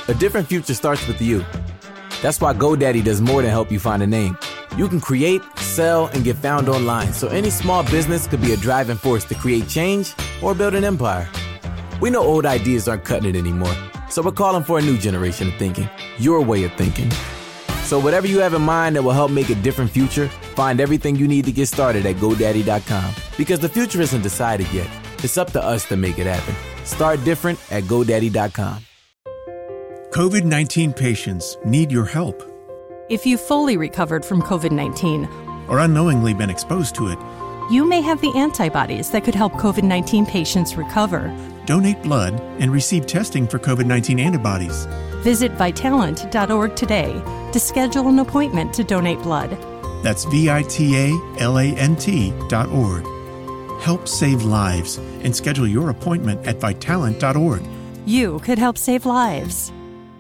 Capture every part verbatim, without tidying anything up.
A different future starts with you. That's why GoDaddy does more than help you find a name. You can create, sell, and get found online, so any small business could be a driving force to create change or build an empire. We know old ideas aren't cutting it anymore, so we're calling for a new generation of thinking, your way of thinking. So whatever you have in mind that will help make a different future, find everything you need to get started at GoDaddy dot com. Because the future isn't decided yet. It's up to us to make it happen. Start different at GoDaddy dot com. COVID nineteen patients need your help. If you've fully recovered from COVID nineteen or unknowingly been exposed to it, you may have the antibodies that could help COVID nineteen patients recover. Donate blood and receive testing for COVID nineteen antibodies. Visit Vitalant dot org today to schedule an appointment to donate blood. That's V I T A L A N T dot org. Help save lives and schedule your appointment at Vitalant dot org. You could help save lives.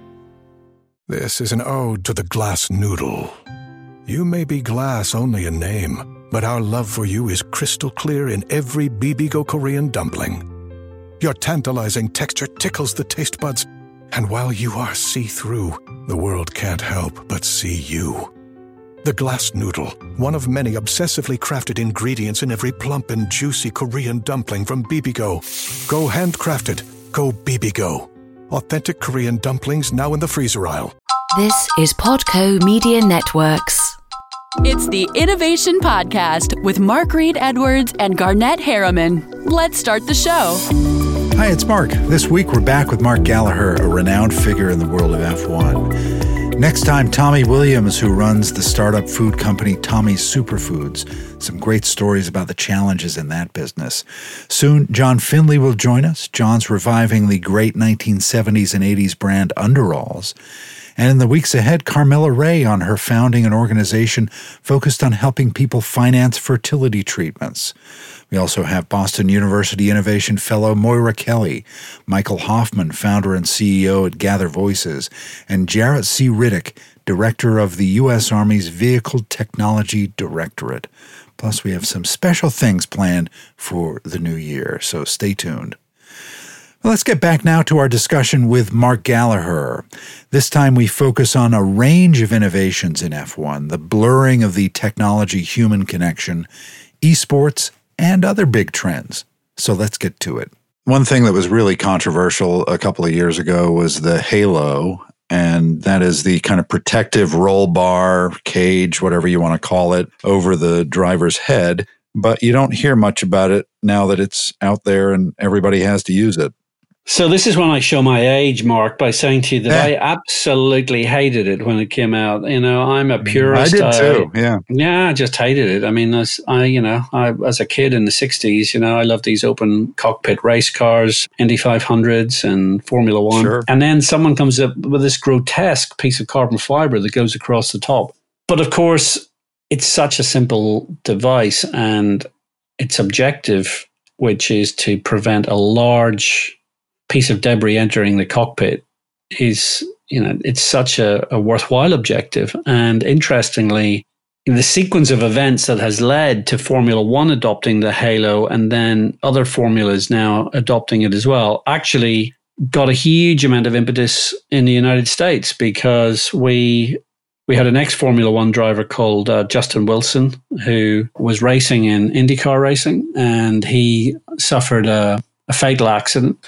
This is an ode to the glass noodle. You may be glass only in name, but our love for you is crystal clear in every Bibigo Korean dumpling. Your tantalizing texture tickles the taste buds, and while you are see-through, the world can't help but see you. The glass noodle, one of many obsessively crafted ingredients in every plump and juicy Korean dumpling from Bibigo. Go handcrafted. Go Bibigo. Authentic Korean dumplings now in the freezer aisle. This is Podco Media Networks. It's the Innovation Podcast with Mark Reed Edwards and Garnett Harriman. Let's start the show. Hi, it's Mark. This week we're back with Mark Gallagher, a renowned figure in the world of F one. Next time, Tommy Williams, who runs the startup food company Tommy's Superfoods. Some great stories about the challenges in that business. Soon, John Finley will join us. John's reviving the great nineteen seventies and eighties brand Underalls. And in the weeks ahead, Carmela Ray on her founding an organization focused on helping people finance fertility treatments. We also have Boston University Innovation Fellow Moira Kelly, Michael Hoffman, founder and C E O at Gather Voices, and Jarrett C. Riddick, director of the U S Army's Vehicle Technology Directorate. Plus, we have some special things planned for the new year, so stay tuned. Well, let's get back now to our discussion with Mark Gallagher. This time we focus on a range of innovations in F one, the blurring of the technology-human connection, esports, and other big trends. So let's get to it. One thing that was really controversial a couple of years ago was the Halo, and that is the kind of protective roll bar, cage, whatever you want to call it, over the driver's head. But you don't hear much about it now that it's out there and everybody has to use it. So this is when I show my age, Mark, by saying to you that I absolutely hated it when it came out. You know, I'm a purist. I did too. I, yeah. Yeah, I just hated it. I mean, as I, you know, I, as a kid in the sixties, you know, I loved these open cockpit race cars, Indy five hundreds and Formula One. Sure. And then someone comes up with this grotesque piece of carbon fiber that goes across the top. But of course, it's such a simple device and its objective, which is to prevent a large piece of debris entering the cockpit, is, you know, it's such a, a worthwhile objective. And interestingly, in the sequence of events that has led to Formula One adopting the Halo and then other formulas now adopting it as well, actually got a huge amount of impetus in the United States, because we we had an ex-Formula One driver called uh, Justin Wilson, who was racing in IndyCar racing, and he suffered a a fatal accident,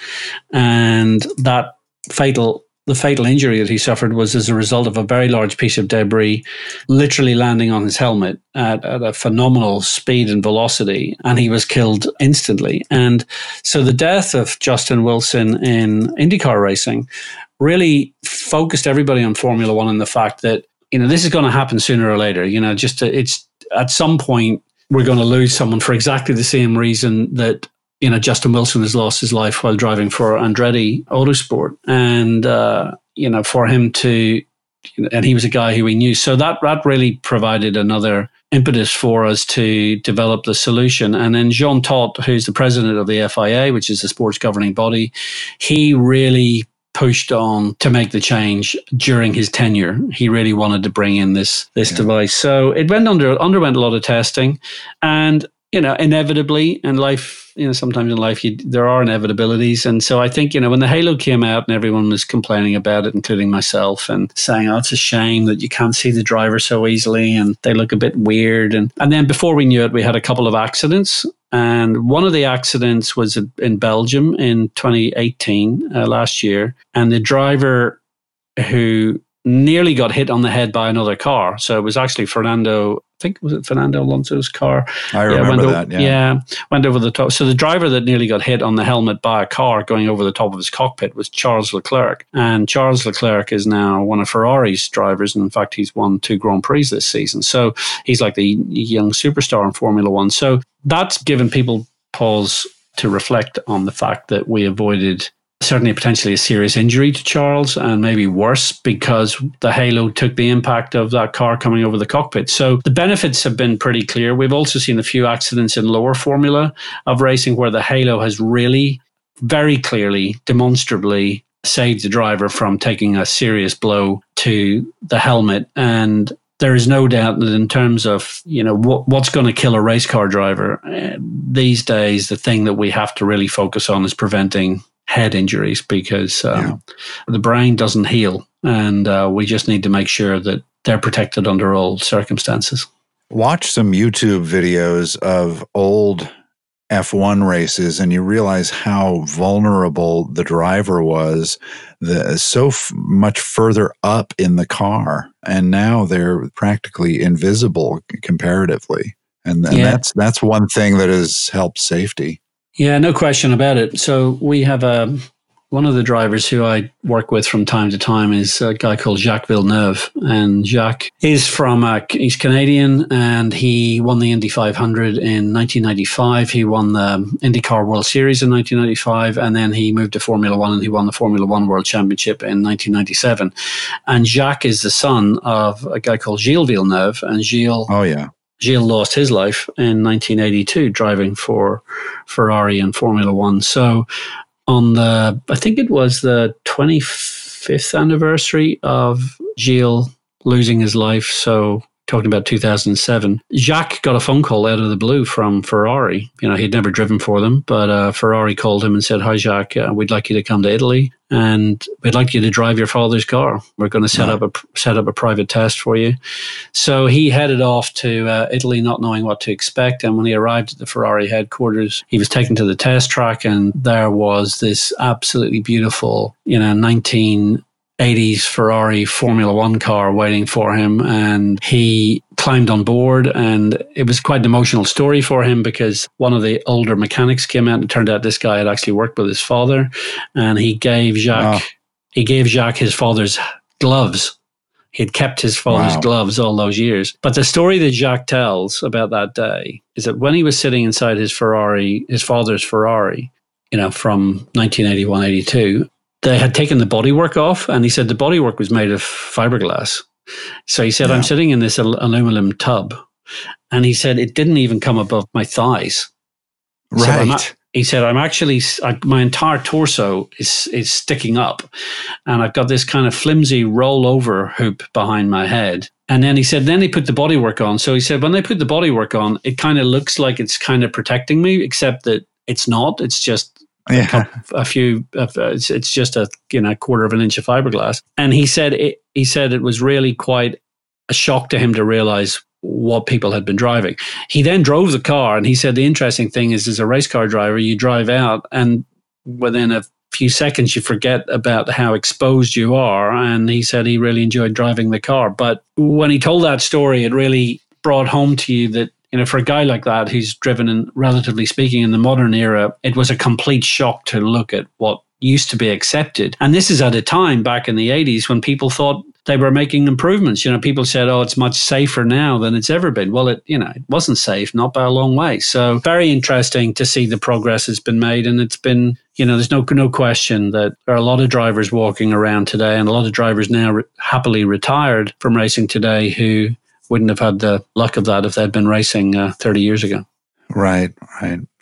and that fatal, the fatal injury that he suffered was as a result of a very large piece of debris literally landing on his helmet at, at a phenomenal speed and velocity, and he was killed instantly. And so the death of Justin Wilson in IndyCar racing really focused everybody on Formula One and the fact that, you know, this is going to happen sooner or later. You know, just to, it's at some point we're going to lose someone for exactly the same reason that, you know, Justin Wilson has lost his life while driving for Andretti Autosport. And, uh, you know, for him to, you know, and he was a guy who we knew. So that, that really provided another impetus for us to develop the solution. And then Jean Todt, who's the president of the F I A, which is the sports governing body, he really pushed on to make the change during his tenure. He really wanted to bring in this, this yeah. device. So it went under, underwent a lot of testing, and you know, inevitably in life, you know, sometimes in life you, there are inevitabilities. And so I think, you know, when the Halo came out and everyone was complaining about it, including myself, and saying, oh, it's a shame that you can't see the driver so easily and they look a bit weird. And, and then before we knew it, we had a couple of accidents. And one of the accidents was in Belgium in twenty eighteen, uh, last year. And the driver who nearly got hit on the head by another car. So it was actually Fernando, I think, was it Fernando Alonso's car? I remember yeah, that, yeah. Yeah, went over the top. So the driver that nearly got hit on the helmet by a car going over the top of his cockpit was Charles Leclerc. And Charles Leclerc is now one of Ferrari's drivers. And in fact, he's won two Grand Prix this season. So he's like the young superstar in Formula One. So that's given people pause to reflect on the fact that we avoided certainly potentially a serious injury to Charles, and maybe worse because the Halo took the impact of that car coming over the cockpit. So the benefits have been pretty clear. We've also seen a few accidents in lower formula of racing where the Halo has really very clearly, demonstrably saved the driver from taking a serious blow to the helmet. And there is no doubt that in terms of, you know, what, what's going to kill a race car driver uh, these days, the thing that we have to really focus on is preventing head injuries, because um, yeah. the brain doesn't heal, and uh, we just need to make sure that they're protected under all circumstances. Watch some YouTube videos of old F one races, and you realize how vulnerable the driver was, the, so f- much further up in the car, and now they're practically invisible comparatively. And, and yeah. that's that's one thing that has helped safety. Yeah, no question about it. So we have a, one of the drivers who I work with from time to time is a guy called Jacques Villeneuve. And Jacques is from, uh, he's Canadian, and he won the Indy five hundred in nineteen ninety-five. He won the IndyCar World Series in nineteen ninety-five, and then he moved to Formula One and he won the Formula One World Championship in nineteen ninety-seven. And Jacques is the son of a guy called Gilles Villeneuve, and Gilles... Oh, yeah. Gilles lost his life in nineteen eighty-two driving for Ferrari and Formula One. So on the, I think it was the twenty-fifth anniversary of Gilles losing his life, so talking about two thousand seven, Jacques got a phone call out of the blue from Ferrari. You know, he'd never driven for them, but uh, Ferrari called him and said, "Hi, Jacques, uh, we'd like you to come to Italy, and we'd like you to drive your father's car. We're going to set right. up a set up a private test for you." So he headed off to uh, Italy, not knowing what to expect. And when he arrived at the Ferrari headquarters, he was taken to the test track, and there was this absolutely beautiful, you know, nineteen eighties Ferrari Formula One car waiting for him. And he climbed on board, and it was quite an emotional story for him because one of the older mechanics came out, and it turned out this guy had actually worked with his father, and he gave Jacques, wow. he gave Jacques his father's gloves. He had kept his father's wow. gloves all those years. But the story that Jacques tells about that day is that when he was sitting inside his Ferrari, his father's Ferrari, you know, from nineteen eighty-one, eighty-two, they had taken the bodywork off, and he said the bodywork was made of fiberglass. So he said, yeah. I'm sitting in this al- aluminum tub, and he said it didn't even come above my thighs. Right. So I'm a- he said, I'm actually, I, my entire torso is is sticking up, and I've got this kind of flimsy rollover hoop behind my head. And then he said, then they put the bodywork on. So he said, when they put the bodywork on, it kind of looks like it's kind of protecting me, except that it's not. It's just Yeah. A, a few, uh, it's, it's just a you know quarter of an inch of fiberglass. And he said it. He said it was really quite a shock to him to realize what people had been driving. He then drove the car, and he said the interesting thing is, as a race car driver, you drive out, and within a few seconds you forget about how exposed you are. And he said he really enjoyed driving the car. But when he told that story, it really brought home to you that, you know, for a guy like that who's driven, in, relatively speaking, in the modern era, it was a complete shock to look at what used to be accepted. And this is at a time back in the eighties when people thought they were making improvements. You know, people said, oh, it's much safer now than it's ever been. Well, it, you know, it wasn't safe, not by a long way. So very interesting to see the progress that's been made. And it's been, you know, there's no no question that there are a lot of drivers walking around today, and a lot of drivers now re- happily retired from racing today who wouldn't have had the luck of that if they'd been racing uh, thirty years ago. Right, right.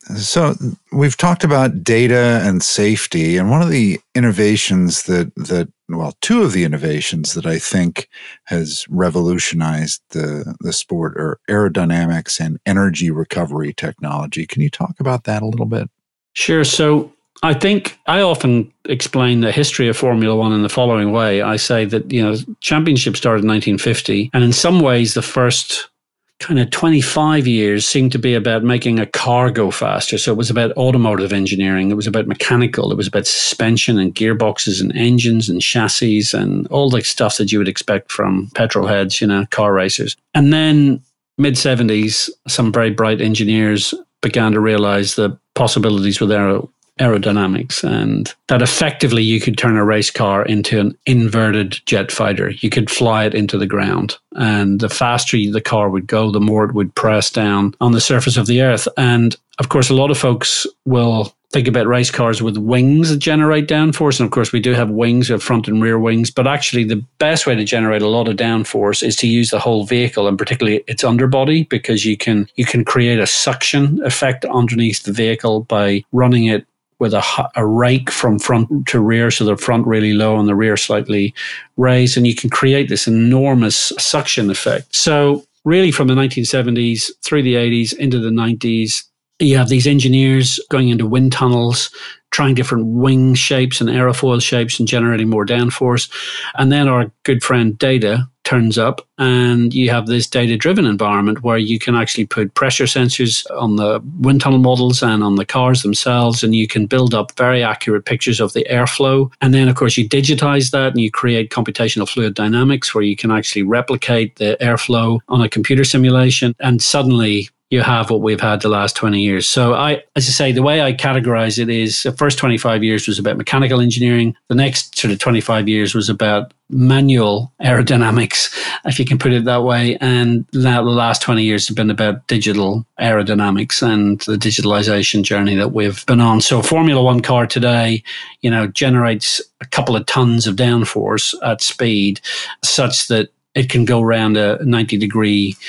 So we've talked about data and safety, and one of the innovations that, that well, two of the innovations that I think has revolutionized the, the sport are aerodynamics and energy recovery technology. Can you talk about that a little bit? Sure. So I think I often explain the history of Formula One in the following way. I say that, you know, championship started in nineteen fifty, and in some ways the first kind of twenty-five years seemed to be about making a car go faster. So it was about automotive engineering. It was about mechanical. It was about suspension and gearboxes and engines and chassis and all the stuff that you would expect from petrol heads, you know, car racers. And then mid seventies, some very bright engineers began to realize the possibilities with aero aerodynamics, and that effectively you could turn a race car into an inverted jet fighter. You could fly it into the ground, and the faster the car would go, the more it would press down on the surface of the earth. And of course, a lot of folks will think about race cars with wings that generate downforce. And of course, we do have wings, we have front and rear wings. But actually, the best way to generate a lot of downforce is to use the whole vehicle, and particularly its underbody, because you can you can create a suction effect underneath the vehicle by running it with a, a rake from front to rear, so the front really low and the rear slightly raised, and you can create this enormous suction effect. So really from the nineteen seventies through the eighties into the nineties, you have these engineers going into wind tunnels, trying different wing shapes and aerofoil shapes and generating more downforce. And then our good friend data turns up, and you have this data-driven environment where you can actually put pressure sensors on the wind tunnel models and on the cars themselves, and you can build up very accurate pictures of the airflow. And then, of course, you digitize that and you create computational fluid dynamics where you can actually replicate the airflow on a computer simulation, and suddenly you have what we've had the last twenty years. So I, as I say, the way I categorize it is the first twenty-five years was about mechanical engineering. The next sort of twenty-five years was about manual aerodynamics, if you can put it that way. And now the last twenty years have been about digital aerodynamics and the digitalization journey that we've been on. So a Formula One car today, you know, generates a couple of tons of downforce at speed such that it can go around a ninety degree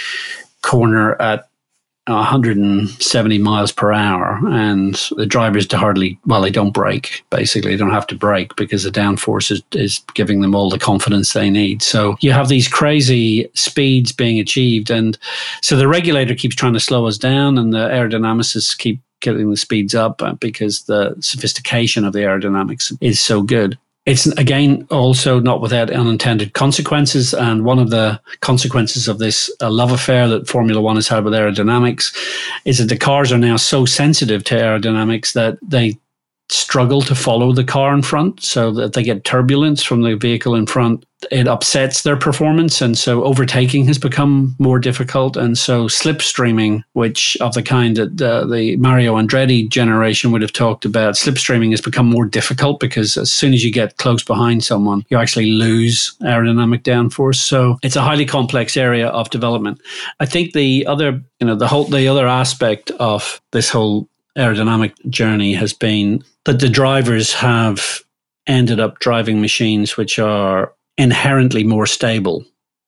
corner at one hundred seventy miles per hour, and the drivers hardly, well, they don't brake. Basically, they don't have to brake because the downforce is, is giving them all the confidence they need. So you have these crazy speeds being achieved, and so the regulator keeps trying to slow us down, and the aerodynamicists keep getting the speeds up because the sophistication of the aerodynamics is so good. It's, again, also not without unintended consequences. And one of the consequences of this uh, love affair that Formula One has had with aerodynamics is that the cars are now so sensitive to aerodynamics that they struggle to follow the car in front, so that they get turbulence from the vehicle in front. It upsets their performance, and so overtaking has become more difficult. And so slipstreaming, which of the kind that uh, the Mario Andretti generation would have talked about, slipstreaming has become more difficult because as soon as you get close behind someone, you actually lose aerodynamic downforce. So it's a highly complex area of development. I think the other, you know, the whole the other aspect of this whole aerodynamic journey has been that the drivers have ended up driving machines which are inherently more stable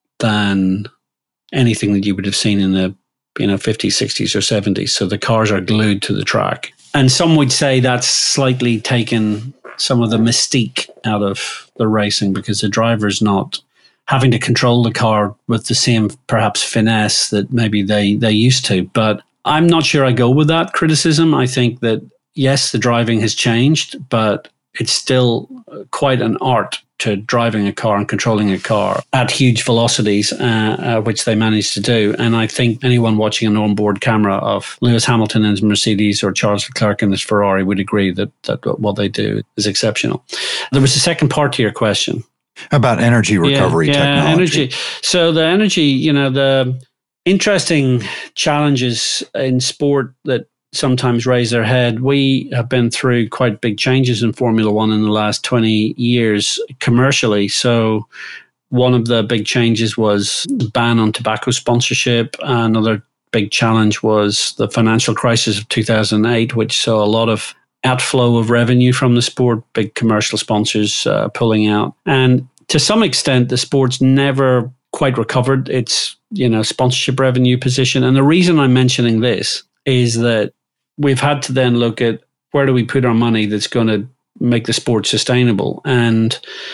than anything that you would have seen in the, you know, fifties, sixties or seventies. So the cars are glued to the track. And some would say that's slightly taken some of the mystique out of the racing because the driver's not having to control the car with the same perhaps finesse that maybe they, they used to. But I'm not sure I go with that criticism. I think that, yes, the driving has changed, but it's still quite an art to driving a car and controlling a car at huge velocities, uh, uh, which they managed to do. And I think anyone watching an onboard camera of Lewis Hamilton in his Mercedes or Charles Leclerc in his Ferrari would agree that, that what they do is exceptional. There was a second part to your question. About energy recovery yeah, yeah, technology. Energy. So the energy, you know, the interesting challenges in sport that sometimes raise their head. We have been through quite big changes in Formula One in the last twenty years commercially. So one of the big changes was the ban on tobacco sponsorship. Another big challenge was the financial crisis of two thousand eight, which saw a lot of outflow of revenue from the sport, big commercial sponsors uh, pulling out. And to some extent, the sport's never quite recovered its, you know, sponsorship revenue position. And the reason I'm mentioning this is that we've had to then look at where do we put our money that's going to make the sport sustainable. And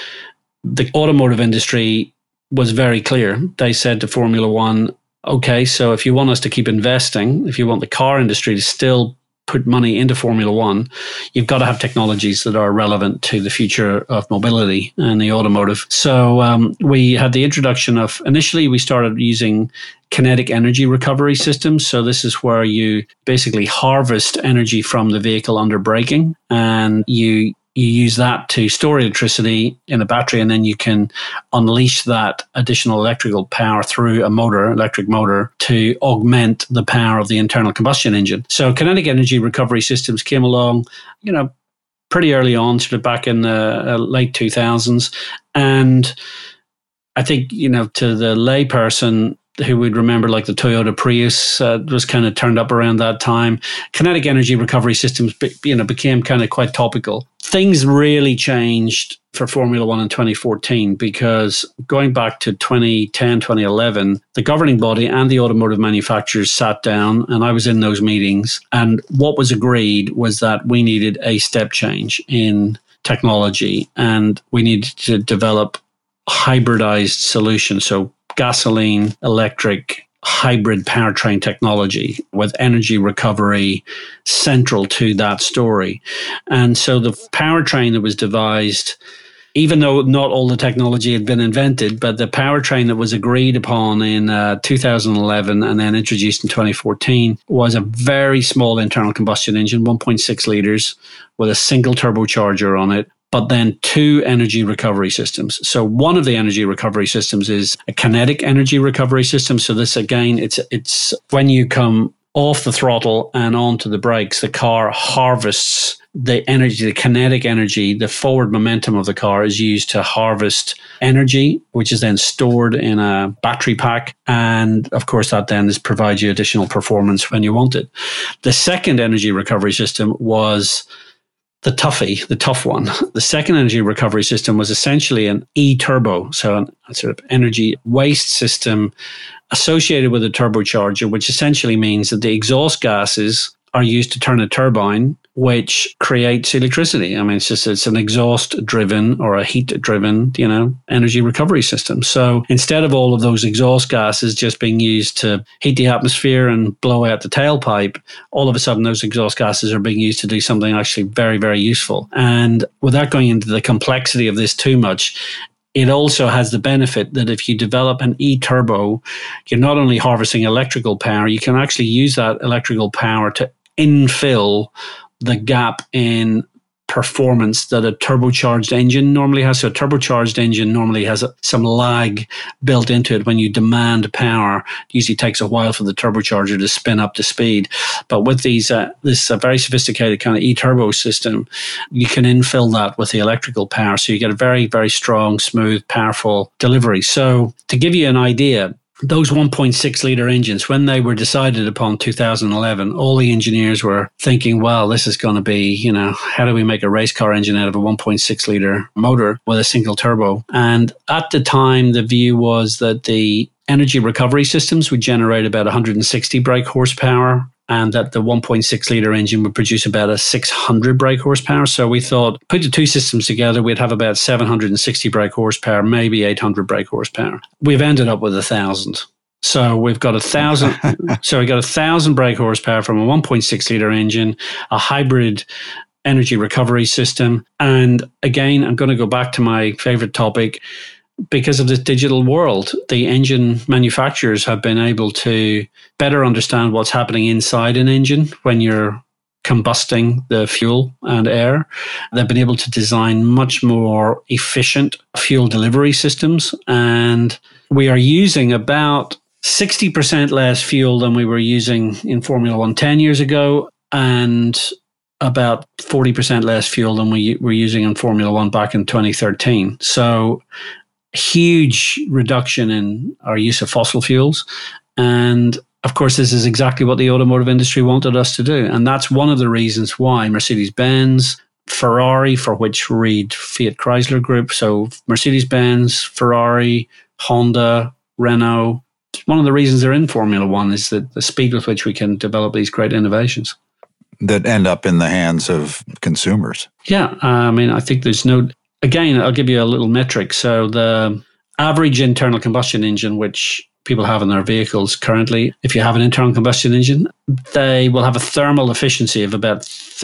the automotive industry was very clear. They said to Formula One, okay, so if you want us to keep investing, if you want the car industry to still put money into Formula One, you've got to have technologies that are relevant to the future of mobility and the automotive. So um, we had the introduction of, initially we started using kinetic energy recovery systems. So this is where you basically harvest energy from the vehicle under braking, and you You use that to store electricity in a battery, and then you can unleash that additional electrical power through a motor, electric motor, to augment the power of the internal combustion engine. So kinetic energy recovery systems came along, you know, pretty early on, sort of back in the uh, late two thousands. And I think, you know, to the layperson who would remember, like the Toyota Prius uh, was kind of turned up around that time, kinetic energy recovery systems, you know, became kind of quite topical. Things really changed for Formula One in twenty fourteen, because going back to twenty ten, twenty eleven, the governing body and the automotive manufacturers sat down, and I was in those meetings. And what was agreed was that we needed a step change in technology, and we needed to develop hybridized solutions. So gasoline, electric, hybrid powertrain technology with energy recovery central to that story. And so the powertrain that was devised, even though not all the technology had been invented, but the powertrain that was agreed upon in uh, two thousand eleven and then introduced in twenty fourteen was a very small internal combustion engine, one point six litres, with a single turbocharger on it, but then two energy recovery systems. So one of the energy recovery systems is a kinetic energy recovery system. So this, again, it's it's when you come off the throttle and onto the brakes, the car harvests the energy, the kinetic energy, the forward momentum of the car is used to harvest energy, which is then stored in a battery pack. And of course, that then is, provides you additional performance when you want it. The second energy recovery system was the toughie, the tough one. The second energy recovery system was essentially an e-turbo, so an, a sort of energy waste system associated with a turbocharger, which essentially means that the exhaust gases are used to turn a turbine, which creates electricity. I mean, it's just, it's an exhaust-driven or a heat-driven, you know, energy recovery system. So instead of all of those exhaust gases just being used to heat the atmosphere and blow out the tailpipe, all of a sudden those exhaust gases are being used to do something actually very, very useful. And without going into the complexity of this too much, it also has the benefit that if you develop an e-turbo, you're not only harvesting electrical power, you can actually use that electrical power to infill the gap in performance that a turbocharged engine normally has. So a turbocharged engine normally has a, some lag built into it. When you demand power, it usually takes a while for the turbocharger to spin up to speed. But with these, uh, this uh, very sophisticated kind of e-turbo system, you can infill that with the electrical power. So you get a very, very strong, smooth, powerful delivery. So to give you an idea, those one point six litre engines, when they were decided upon two thousand eleven, all the engineers were thinking, well, this is going to be, you know, how do we make a race car engine out of a one point six litre motor with a single turbo? And at the time, the view was that the energy recovery systems would generate about one hundred sixty brake horsepower, and that the one point six litre engine would produce about a six hundred brake horsepower. So we thought, put the two systems together, we'd have about seven hundred sixty brake horsepower, maybe eight hundred brake horsepower. We've ended up with a thousand. So we've got a thousand. so we got a thousand brake horsepower from a one point six litre engine, a hybrid energy recovery system. And again, I'm going to go back to my favorite topic. Because of this digital world, the engine manufacturers have been able to better understand what's happening inside an engine when you're combusting the fuel and air. They've been able to design much more efficient fuel delivery systems. And we are using about sixty percent less fuel than we were using in Formula One ten years ago, and about forty percent less fuel than we were using in Formula One back in twenty thirteen. So huge reduction in our use of fossil fuels. And of course, this is exactly what the automotive industry wanted us to do. And that's one of the reasons why Mercedes-Benz, Ferrari, for which read Fiat Chrysler Group, so Mercedes-Benz, Ferrari, Honda, Renault, one of the reasons they're in Formula One is that the speed with which we can develop these great innovations. that end up in the hands of consumers. Yeah, I mean, I think there's no, again, I'll give you a little metric. So the average internal combustion engine, which people have in their vehicles currently, if you have an internal combustion engine, they will have a thermal efficiency of about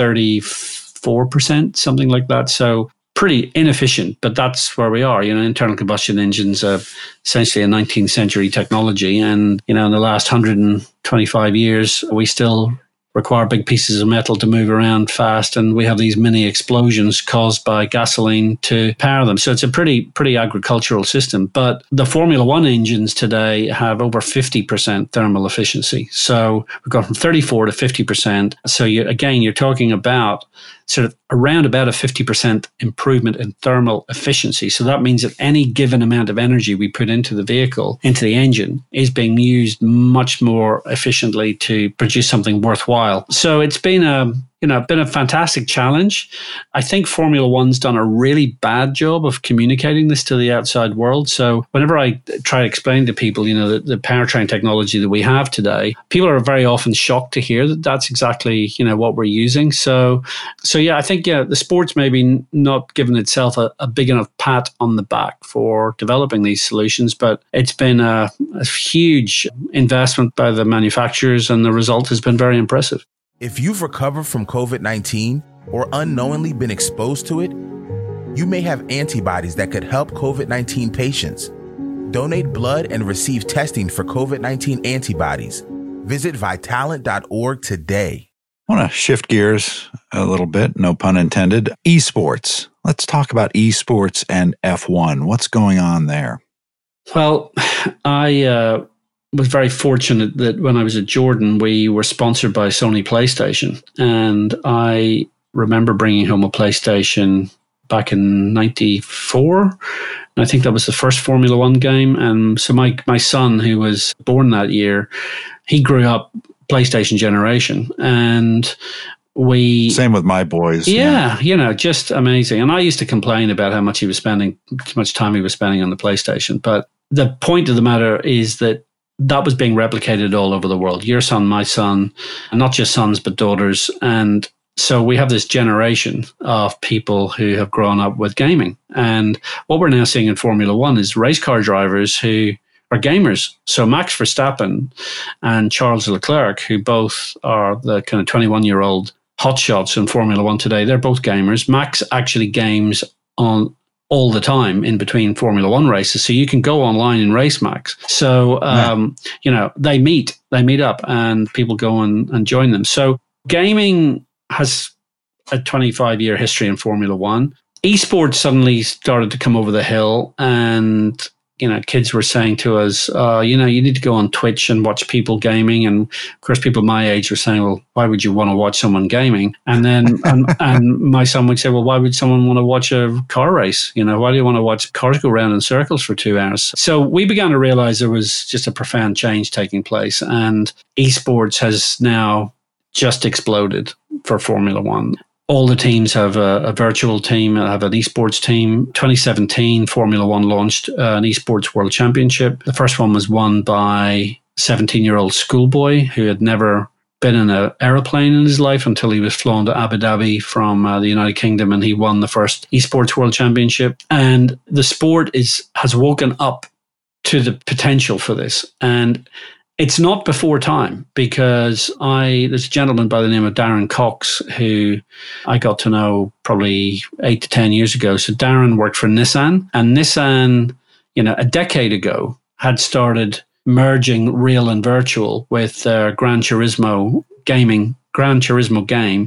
thirty-four percent, something like that. So pretty inefficient, but that's where we are. You know, internal combustion engines are essentially a nineteenth century technology. And, you know, in the last one hundred twenty-five years, we still require big pieces of metal to move around fast, and we have these mini explosions caused by gasoline to power them. So it's a pretty pretty agricultural system. But the Formula One engines today have over fifty percent thermal efficiency. So we've gone from thirty-four to fifty percent. So you, again, you're talking about sort of around about a fifty percent improvement in thermal efficiency. So that means that any given amount of energy we put into the vehicle, into the engine, is being used much more efficiently to produce something worthwhile. So it's been a you know, been a fantastic challenge. I think Formula One's done a really bad job of communicating this to the outside world. So whenever I try to explain to people, you know, the, the powertrain technology that we have today, people are very often shocked to hear that that's exactly, you know, what we're using. So, so yeah, I think, yeah, the sport's maybe not given itself a, a big enough pat on the back for developing these solutions, but it's been a, a huge investment by the manufacturers, and the result has been very impressive. If you've recovered from COVID nineteen or unknowingly been exposed to it, you may have antibodies that could help COVID nineteen patients. Donate blood and receive testing for COVID nineteen antibodies. Visit Vitalant dot org today. I want to shift gears a little bit, no pun intended. Esports. Let's talk about esports and F one. What's going on there? Well, I... Uh was very fortunate that when I was at Jordan, we were sponsored by Sony PlayStation. And I remember bringing home a PlayStation back in ninety-four. And I think that was the first Formula One game. And so my, my son, who was born that year, he grew up PlayStation generation. And we... Same with my boys. Yeah, yeah, you know, just amazing. And I used to complain about how much he was spending, how much time he was spending on the PlayStation. But the point of the matter is that that was being replicated all over the world. Your son, my son, and not just sons, but daughters. And so we have this generation of people who have grown up with gaming. And what we're now seeing in Formula One is race car drivers who are gamers. So Max Verstappen and Charles Leclerc, who both are the kind of twenty-one-year-old hotshots in Formula One today, they're both gamers. Max actually games on all the time in between Formula One races. So you can go online and race Max. So, um, yeah. you know, they meet, they meet up and people go and, and join them. So gaming has a twenty-five year history in Formula One. Esports suddenly started to come over the hill, and you know, kids were saying to us, uh, you know, you need to go on Twitch and watch people gaming. And of course, people my age were saying, well, why would you want to watch someone gaming? And then, and, and my son would say, well, why would someone want to watch a car race? You know, why do you want to watch cars go around in circles for two hours? So we began to realize there was just a profound change taking place. And esports has now just exploded for Formula One. All the teams have a, a virtual team, have an esports team. twenty seventeen, Formula One launched uh, an esports world championship. The first one was won by a seventeen-year-old schoolboy who had never been in an aeroplane in his life until he was flown to Abu Dhabi from uh, the United Kingdom, and he won the first esports world championship. And the sport is has woken up to the potential for this. And it's not before time, because I there's a gentleman by the name of Darren Cox who I got to know probably eight to ten years ago. So Darren worked for Nissan, and Nissan, you know, a decade ago had started merging real and virtual with their Gran Turismo gaming, Gran Turismo game,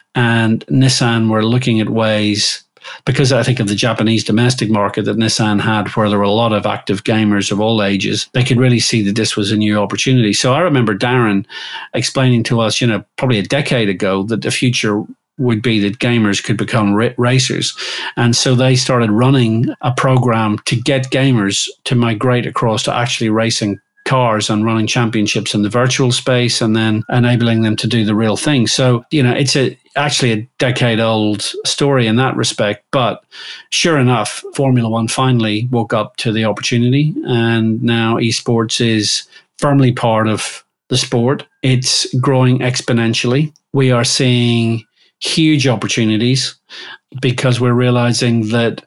and Nissan were looking at ways, because I think of the Japanese domestic market that Nissan had, where there were a lot of active gamers of all ages, they could really see that this was a new opportunity. So I remember Darren explaining to us, you know, probably a decade ago, that the future would be that gamers could become ra- racers. And so they started running a program to get gamers to migrate across to actually racing cars and running championships in the virtual space, and then enabling them to do the real thing. So, you know, it's a actually a decade old story in that respect. But sure enough, Formula One finally woke up to the opportunity, and now esports is firmly part of the sport. It's growing exponentially. We are seeing huge opportunities because we're realizing that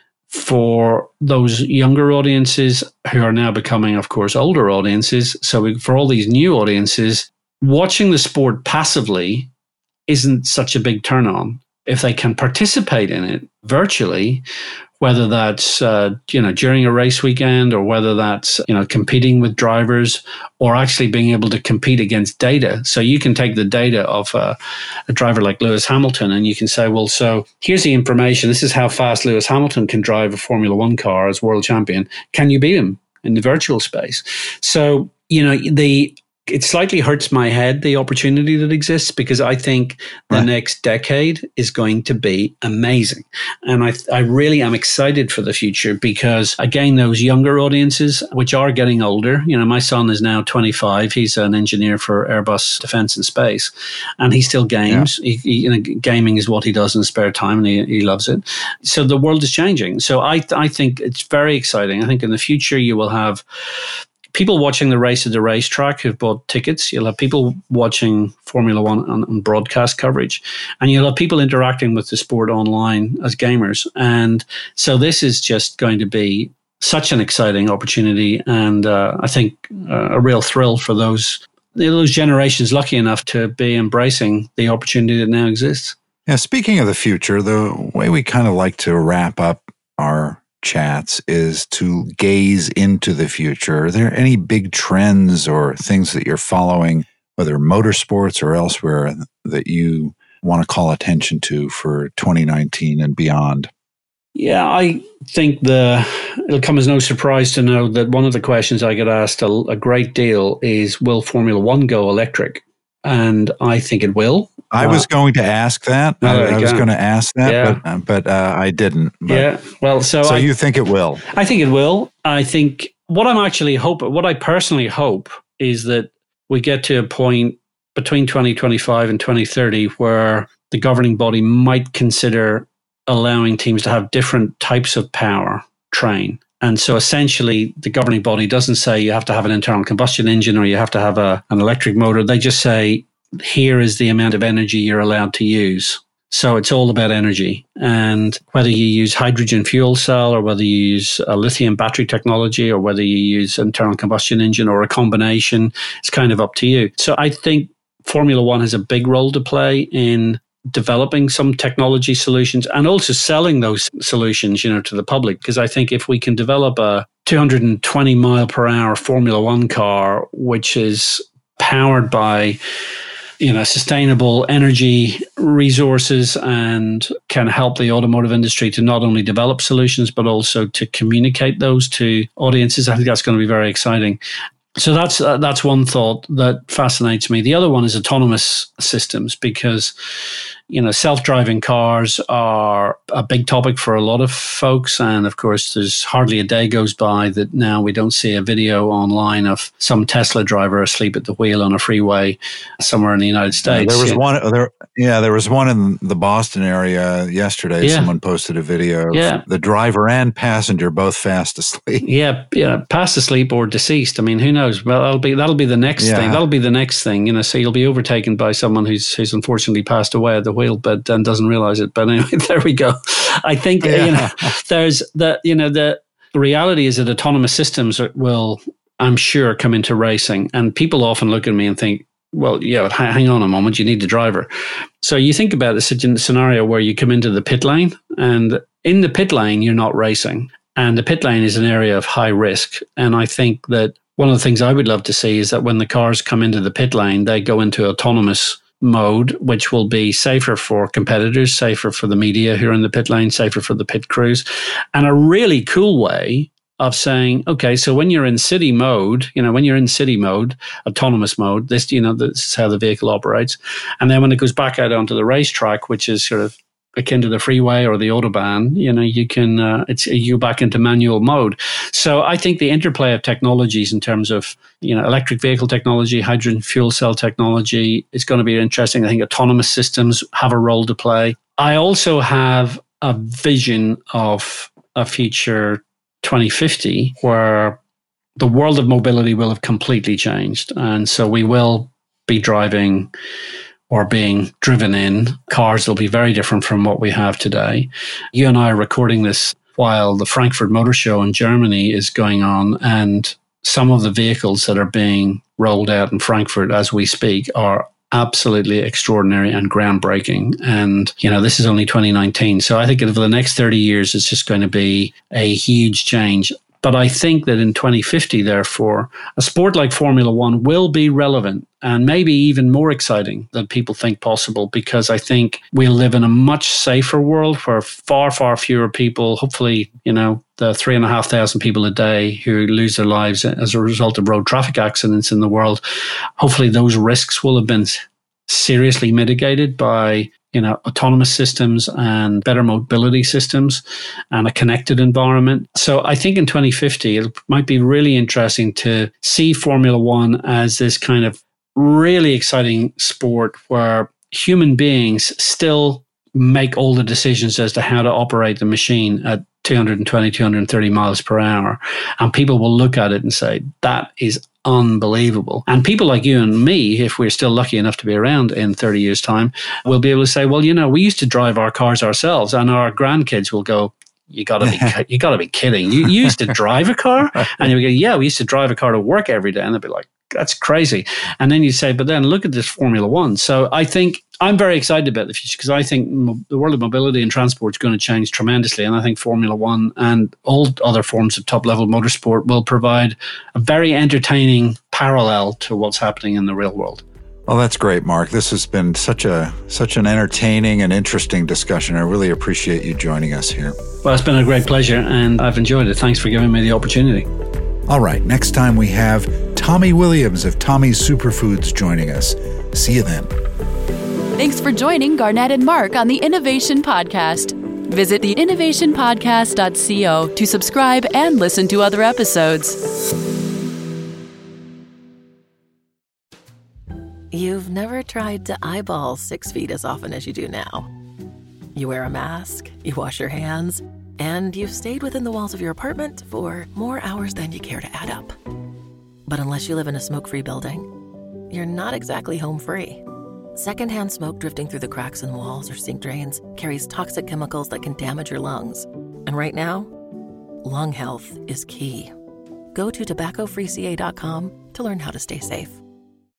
for those younger audiences who are now becoming, of course, older audiences, so we, for all these new audiences, watching the sport passively isn't such a big turn on. If they can participate in it virtually, whether that's uh, you know during a race weekend, or whether that's you know competing with drivers, or actually being able to compete against data. So you can take the data of uh, a driver like Lewis Hamilton, and you can say, well, so here's the information. This is how fast Lewis Hamilton can drive a Formula One car as world champion. Can you beat him in the virtual space? So you know the. It slightly hurts my head, the opportunity that exists, because I think the right. next decade is going to be amazing. And I I really am excited for the future because, again, those younger audiences, which are getting older, you know, my son is now twenty-five. He's an engineer for Airbus Defence and Space, and he still games. Yeah. He, he, you know, gaming is what he does in his spare time, and he, he loves it. So the world is changing. So I I think it's very exciting. I think in the future you will have people watching the race at the racetrack who've bought tickets. You'll have people watching Formula One on, on broadcast coverage, and you'll have people interacting with the sport online as gamers. And so this is just going to be such an exciting opportunity, and uh, I think uh, a real thrill for those those generations lucky enough to be embracing the opportunity that now exists. Yeah. Speaking of the future, the way we kind of like to wrap up our chats is to gaze into the future. Are there any big trends or things that you're following, whether motorsports or elsewhere, that you want to call attention to for twenty nineteen and beyond? Yeah, I think the it'll come as no surprise to know that one of the questions I get asked a, a great deal is, will Formula One go electric? And I think it will. I was going to ask that. Oh, I, I was go. going to ask that, yeah. but, but uh, I didn't. But, yeah. Well, so so I, you think it will? I think it will. I think what I'm actually hoping, what I personally hope, is that we get to a point between twenty twenty-five and twenty thirty where the governing body might consider allowing teams to have different types of power train. And so essentially the governing body doesn't say you have to have an internal combustion engine or you have to have a, an electric motor. They just say, here is the amount of energy you're allowed to use. So it's all about energy. And whether you use hydrogen fuel cell, or whether you use a lithium battery technology, or whether you use internal combustion engine or a combination, it's kind of up to you. So I think Formula One has a big role to play in developing some technology solutions and also selling those solutions, you know, to the public. Because I think if we can develop a two hundred twenty mile per hour Formula One car, which is powered by, you know, sustainable energy resources and can help the automotive industry to not only develop solutions, but also to communicate those to audiences, I think that's going to be very exciting. So that's uh, that's one thought that fascinates me. The other one is autonomous systems, because, you know, self-driving cars are a big topic for a lot of folks. And of course, there's hardly a day goes by that now we don't see a video online of some Tesla driver asleep at the wheel on a freeway somewhere in the United States. Yeah, there was yeah. one. There, yeah, there was one in the Boston area yesterday. Yeah. Someone posted a video of yeah. the driver and passenger both fast asleep. Yeah, yeah, fast asleep or deceased. I mean, who knows? Well, that'll be that'll be the next yeah. thing. That'll be the next thing. You know, so you'll be overtaken by someone who's who's unfortunately passed away at the wheel, but and doesn't realize it. But anyway, there we go. I think yeah. you know, there's the you know the reality is that autonomous systems will, I'm sure, come into racing, and people often look at me and think, well, yeah, but hang on a moment, you need the driver. So you think about a scenario where you come into the pit lane, and in the pit lane, you're not racing. And the pit lane is an area of high risk. And I think that one of the things I would love to see is that when the cars come into the pit lane, they go into autonomous mode, which will be safer for competitors, safer for the media who are in the pit lane, safer for the pit crews, and a really cool way of saying, okay, so when you're in city mode, you know, when you're in city mode, autonomous mode, this, you know, this is how the vehicle operates. And then when it goes back out onto the racetrack, which is sort of akin to the freeway or the Autobahn, you know, you can, uh, it's, you go back into manual mode. So I think the interplay of technologies in terms of, you know, electric vehicle technology, hydrogen fuel cell technology is going to be interesting. I think autonomous systems have a role to play. I also have a vision of a future twenty fifty where the world of mobility will have completely changed. And so we will be driving or being driven in. Cars will be very different from what we have today. You and I are recording this while the Frankfurt Motor Show in Germany is going on, and some of the vehicles that are being rolled out in Frankfurt as we speak are absolutely extraordinary and groundbreaking. And, you know, this is only twenty nineteen. So I think over the next thirty years, it's just going to be a huge change. But I think that in twenty fifty, therefore, a sport like Formula One will be relevant and maybe even more exciting than people think possible, because I think we'll live in a much safer world where far, far fewer people, hopefully, you know, the three and a half thousand people a day who lose their lives as a result of road traffic accidents in the world, hopefully those risks will have been seriously mitigated by, you know, autonomous systems and better mobility systems and a connected environment. So I think in twenty fifty, it might be really interesting to see Formula One as this kind of really exciting sport where human beings still make all the decisions as to how to operate the machine at two hundred twenty, two hundred thirty miles per hour. And people will look at it and say, that is unbelievable. And people like you and me, if we're still lucky enough to be around in thirty years' time, will be able to say, well, you know, we used to drive our cars ourselves, and our grandkids will go, you gotta be, you gotta be kidding. You, you used to drive a car? And you go, yeah, we used to drive a car to work every day. And they'd be like, that's crazy. And then you say, but then look at this Formula One. So I think I'm very excited about the future, because I think mo- the world of mobility and transport is going to change tremendously. And I think Formula One and all other forms of top-level motorsport will provide a very entertaining parallel to what's happening in the real world. Well, that's great, Mark. This has been such a such an entertaining and interesting discussion. I really appreciate you joining us here. Well, it's been a great pleasure, and I've enjoyed it. Thanks for giving me the opportunity. All right, next time we have Tommy Williams of Tommy's Superfoods joining us. See you then. Thanks for joining Garnett and Mark on the Innovation Podcast. Visit the innovation podcast dot co to subscribe and listen to other episodes. You've never tried to eyeball six feet as often as you do now. You wear a mask, you wash your hands, and you've stayed within the walls of your apartment for more hours than you care to add up. But unless you live in a smoke-free building, you're not exactly home free. Secondhand smoke drifting through the cracks in walls or sink drains carries toxic chemicals that can damage your lungs. And right now, lung health is key. Go to tobacco free c a dot com to learn how to stay safe.